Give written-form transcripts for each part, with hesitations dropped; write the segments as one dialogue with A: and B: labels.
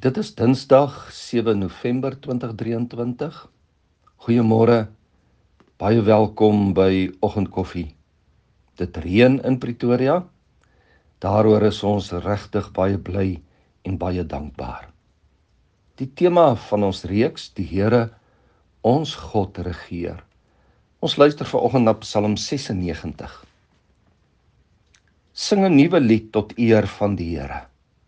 A: Dit is Dinsdag 7 November 2023. Goeiemôre, baie welkom by Oggendkoffie. Dit reën in Pretoria. Daaroor is ons regtig baie bly en baie dankbaar. Die tema van ons reeks, die Here, ons God regeer. Ons luister vanoggend na Psalm 96. Sing 'n nuwe lied tot eer van die Here.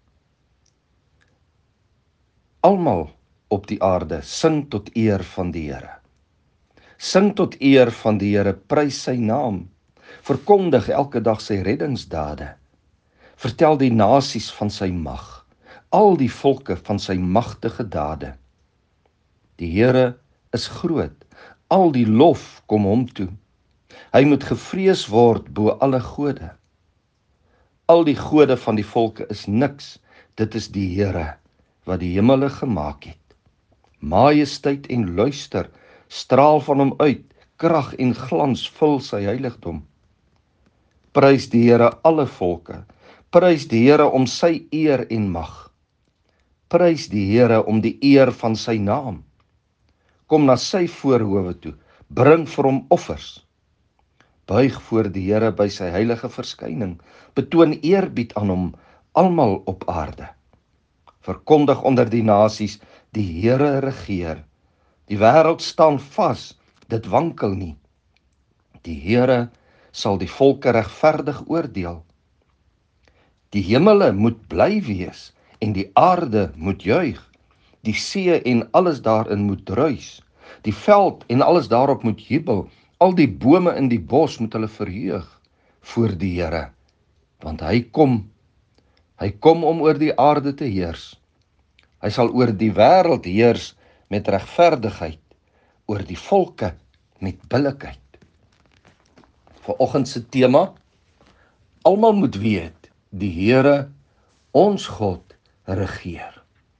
A: Almal op die aarde, sing tot eer van die Here. Sing tot eer van die Here, prys sy naam. Verkondig elke dag sy reddingsdade. Vertel die nasies van sy mag, al die volke van sy magtige dade. Die Here is groot, al die lof kom hom toe. Hy moet gevrees word bo alle gode. Al die gode van die volke is niks, dit is die Here wat die hemele gemaak het. Majesteit en luister straal van hom uit, krag en glans vul sy heiligdom. Prys die Here alle volke, prys die Here om sy eer en mag. Prys die Here om die eer van sy naam. Kom na sy voorhowe toe, bring vir hom offers. Buig voor die Here by sy heilige verskyning, betoon eerbied aan hom, almal op aarde. Verkondig onder die nasies, die Here regeer. Die wêreld staan vas, dit wankel nie. Die Here sal die volke regverdig oordeel. Die hemele moet bly wees en die aarde moet juig. Die see en alles daarin moet druis. Die veld en alles daarop moet jubel. Al die bome in die bos moet hulle verheug voor die Here, want hy kom om oor die aarde te heers. Hy sal oor die wêreld heers met regverdigheid, oor die volke met billikheid. Vanoggend se tema, almal moet weet, die Here, ons God, regeer.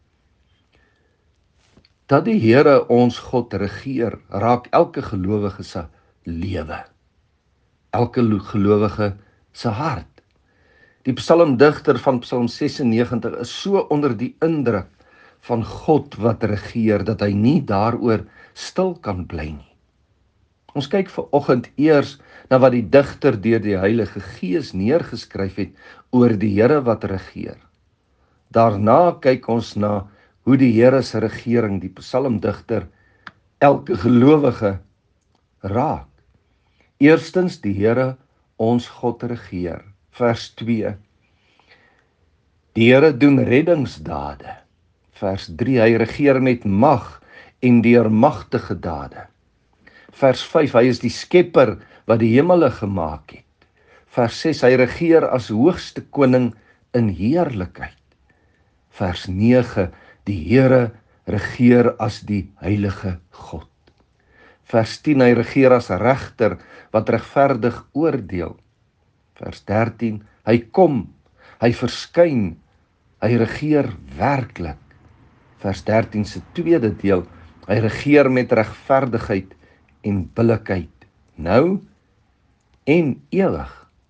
A: Dat die Here ons God regeer, raak elke gelowige se lewe, elke gelowige se hart. Die psalmdigter van Psalm 96 is so onder die indruk van God wat regeer, dat hy nie daaroor stil kan bly nie. Ons kyk vanoggend eers na wat die digter deur die Heilige Gees neergeskryf het oor die Here wat regeer. Daarna kyk ons na hoe die Here se regering, die psalmdigter, elke gelowige raak. Eerstens, die Here, ons God regeer. Vers 2. Die Here doen reddingsdade. Vers 3, hy regeer met mag en deur magtige dade. Vers 5, hy is die skepper wat die hemele gemaak het. Vers 6, hy regeer as hoogste koning in heerlikheid. Vers 9, die Here regeer as die heilige God. Vers 10, hy regeer as regter wat regverdig oordeel. Vers 13, hy kom, hy verskyn, hy regeer werklik. Vers 13 se tweede deel, hy regeer met regverdigheid en billikheid, nou en ewig.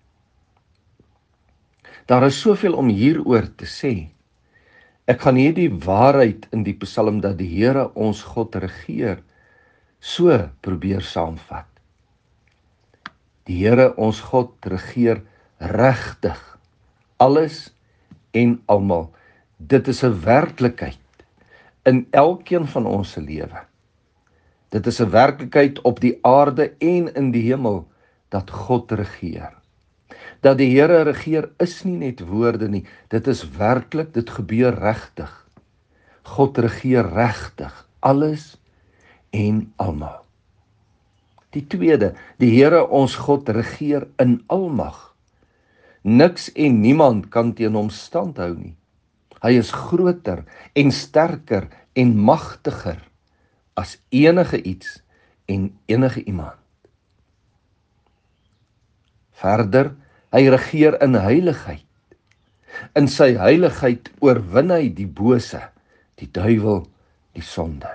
A: Daar is soveel om hieroor te sê. Ek gaan hierdie waarheid in die Psalm dat die Here ons God regeer, so probeer saamvat. Die Here ons God regeer regtig, alles en almal. Dit is 'n werklikheid in elkeen van ons se lewe. Dit is 'n werklikheid op die aarde en in die hemel, dat God regeer. Dat die Here regeer is nie net woorde nie, dit is werklik, dit gebeur regtig. God regeer regtig, alles en almal. Die tweede, die Here ons God regeer in almag. Niks en niemand kan teen hom stand hou nie. Hy is groter en sterker en magtiger as enige iets en enige iemand. Verder, hy regeer in heiligheid. In sy heiligheid oorwin hy die bose, die duiwel, die sonde.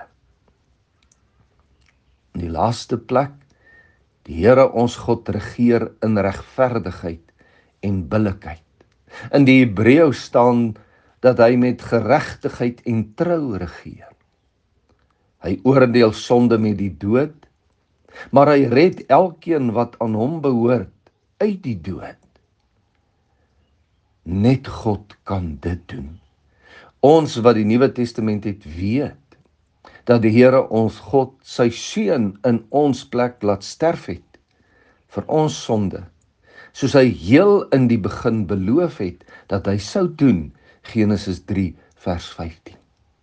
A: In die laaste plek, die Here ons God regeer in regverdigheid en billikheid. In die Hebreëus staan dat hy met geregtigheid en trou regeer. Hy oordeel sonde met die dood, maar hy red elkeen wat aan hom behoort uit die dood. Net God kan dit doen. Ons wat die Nuwe Testament het, weet dat die Here ons God sy seun in ons plek laat sterf het vir ons sonde, soos hy heel in die begin beloof het dat hy sou doen, Genesis 3 vers 15.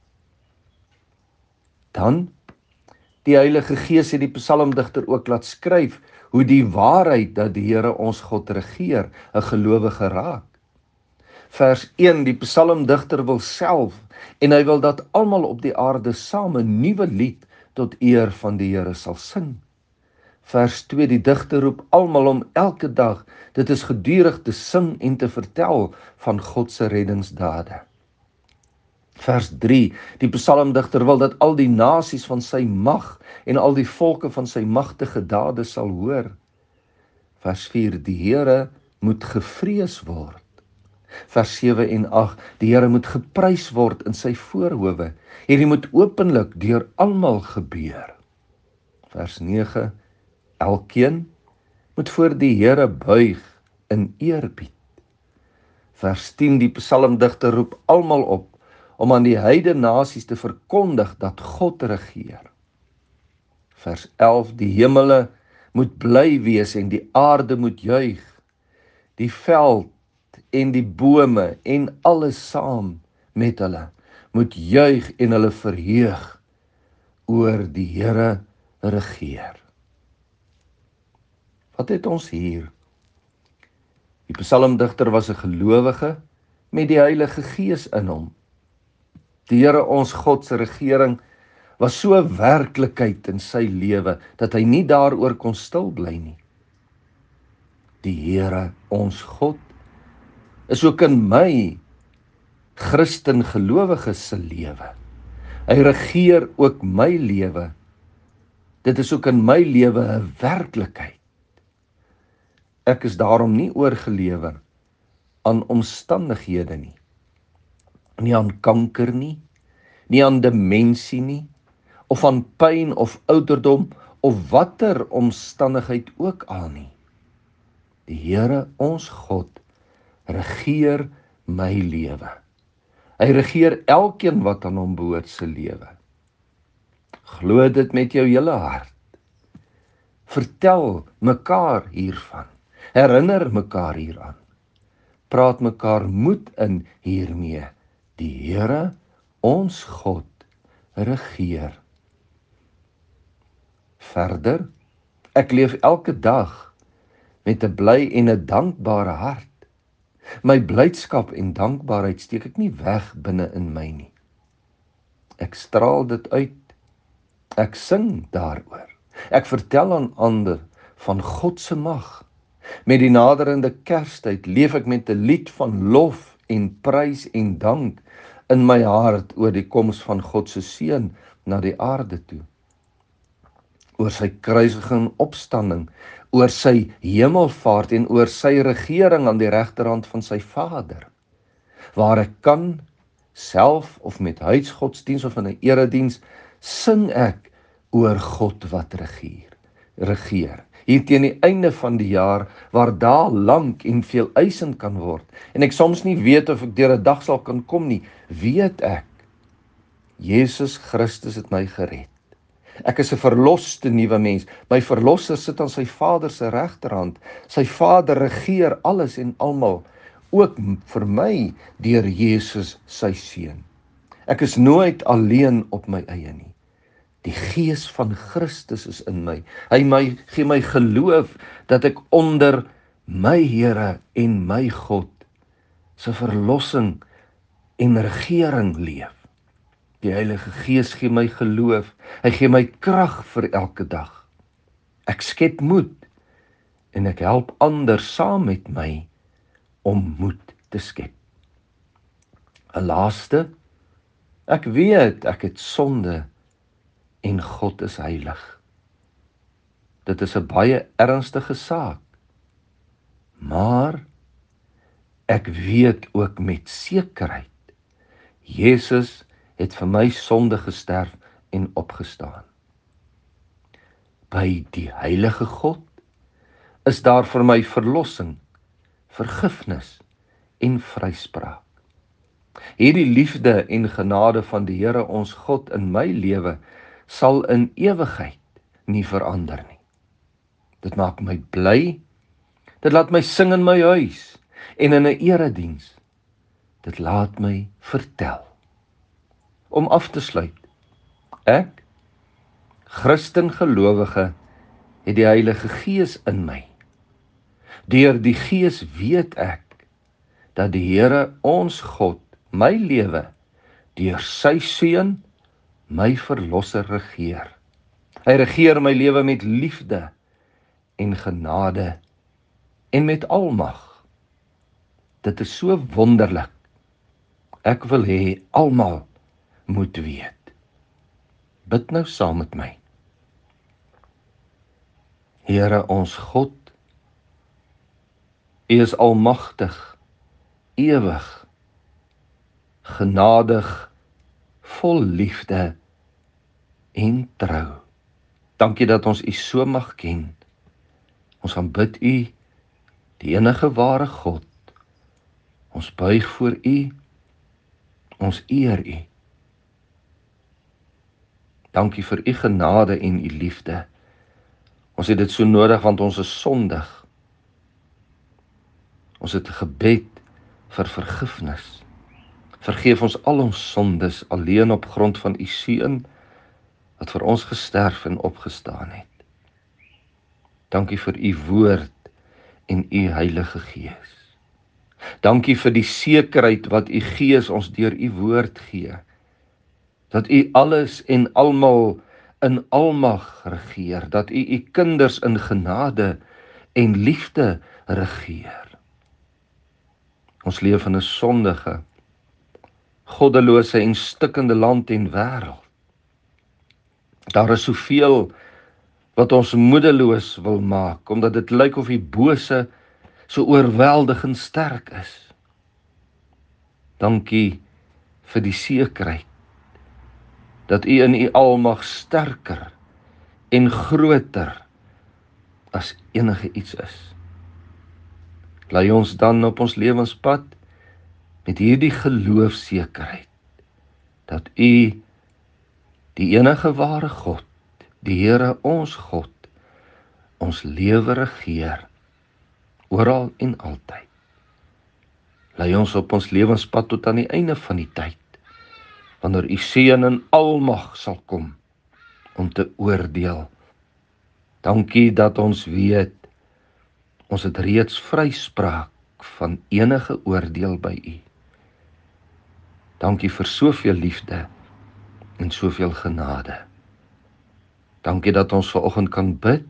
A: Dan, die Heilige Gees het die psalmdigter ook laat skryf hoe die waarheid dat die Here ons God regeer 'n gelowige raak. Vers 1, die psalmdigter wil self en hy wil dat almal op die aarde saam 'n nuwe lied tot eer van die Here sal sing. Vers 2, die digter roep almal om elke dag, dit is gedurig te sing en te vertel van God se reddingsdade. Vers 3, die psalmdigter wil dat al die nasies van sy mag en al die volke van sy magtige dade sal hoor. Vers 4, die Here moet gevrees word. Vers 7 en 8, die Here moet geprys word in sy voorhowe. Hierdie moet openlik deur almal gebeur. Vers 9, elkeen moet voor die Here buig in eerbied. Vers 10, die psalmdigter roep almal op om aan die heidene nasies te verkondig dat God regeer. Vers 11, die hemele moet bly wees en die aarde moet juig. Die veld en die bome en alles saam met hulle moet juig en hulle verheug oor die Here regeer. Wat het ons hier? Die psalmdigter was 'n gelowige met die Heilige Gees in hom. Die Here ons God se regering was so 'n werklikheid in sy lewe dat hy nie daaroor kon stil bly nie. Die Here ons God is ook in my Christen gelowige se lewe. Hy regeer ook my lewe. Dit is ook in my lewe 'n werklikheid. Ek is daarom nie oorgelewer aan omstandighede nie. Nie aan kanker nie, nie aan demensie nie, of aan pyn of ouderdom, of watter omstandigheid ook al nie. Die Here ons God regeer my lewe. Hy regeer elkeen wat aan hom behoort se lewe. Glo dit met jou hele hart. Vertel mekaar hiervan. Herinner mekaar hieraan. Praat mekaar moed in hiermee. Die Here, ons God, regeer. Verder, ek leef elke dag met 'n bly en 'n dankbare hart. My blydskap en dankbaarheid steek ek nie weg binne in my nie. Ek straal dit uit. Ek sing daaroor. Ek vertel aan ander van God se mag. Met die naderende Kerstyd leef ek met 'n lied van lof en prys en dank in my hart oor die koms van God se seun na die aarde toe. Oor sy kruisiging en opstanding, oor sy hemelvaart en oor sy regering aan die regterhand van sy Vader. Waar ek kan, self of met huisgodsdiens of in 'n erediens, sing ek oor God wat regeer. Hier teen die einde van die jaar, waar dae lank en veel eisend kan word, en ek soms nie weet of ek deur 'n dag sal kan kom nie, weet ek, Jesus Christus het my gered. Ek is 'n verloste nuwe mens. My verlosser sit aan sy Vader se regterhand. Sy Vader regeer alles en almal, ook vir my deur Jesus sy seun. Ek is nooit alleen op my eie nie. Die Gees van Christus is in my. Hy gee my geloof dat ek onder my Here en my God se verlossing en regering leef. Die Heilige Gees gee my geloof. Hy gee my krag vir elke dag. Ek skep moed en ek help ander saam met my om moed te skep. 'n Laaste, ek weet ek het sonde en God is heilig. Dit is 'n baie ernstige saak. Maar ek weet ook met sekerheid Jesus het vir my sonde gesterf en opgestaan. By die heilige God is daar vir my verlossing, vergifnis en vryspraak. Hierdie liefde en genade van die Here ons God in my lewe sal in ewigheid nie verander nie. Dit maak my bly, dit laat my sing in my huis en in 'n erediens. Dit laat my vertel. Om af te sluit, ek, Christen gelowige, het die Heilige Gees in my. Deur die Gees weet ek dat die Here ons God my lewe deur sy Seun, my Verlosser regeer. Hy regeer my lewe met liefde en genade en met almag. Dit is so wonderlik. Ek wil hê almal moet weet. Bid nou saam met my. Here ons God, U is almagtig, ewig, genadig, vol liefde en trou. Dankie dat ons U so mag ken. Ons aanbid U, die enige ware God. Ons buig voor U, ons eer U. Dankie vir U genade en U liefde. Ons het dit so nodig want ons is sondig. Ons het 'n gebed vir vergifnis. Vergeef ons al ons sondes alleen op grond van U Seun wat vir ons gesterf en opgestaan het. Dankie vir U woord en U Heilige Gees. Dankie vir die sekerheid wat U Gees ons deur U woord gee. Dat U alles en almal in almag regeer, dat U kinders in genade en liefde regeer. Ons leef in 'n sondige, goddelose en stikkende land en wêreld. Daar is soveel wat ons moedeloos wil maak, omdat dit lyk of die bose so oorweldigend sterk is. Dankie vir die sekerheid dat U in U almag sterker en groter as enige iets is. Lei ons dan op ons lewenspad met hierdie geloofsekerheid dat U, die enige ware God, die Here ons God, ons lewe regeer oral en altyd. Lei ons op ons lewenspad tot aan die einde van die tyd, wanneer U Seun in almag sal kom om te oordeel. Dankie dat ons weet, ons het reeds vryspraak van enige oordeel by U. Dankie vir soveel liefde en soveel genade. Dankie dat ons vanoggend kan bid.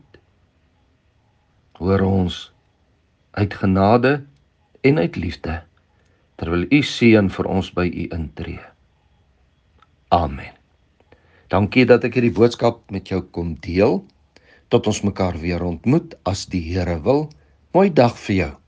A: Hoor ons uit genade en uit liefde, terwyl U Seun vir ons by U intree. Amen. Dankie dat ek hierdie boodskap met jou kon deel. Tot ons mekaar weer ontmoet as die Here wil. Mooi dag vir jou.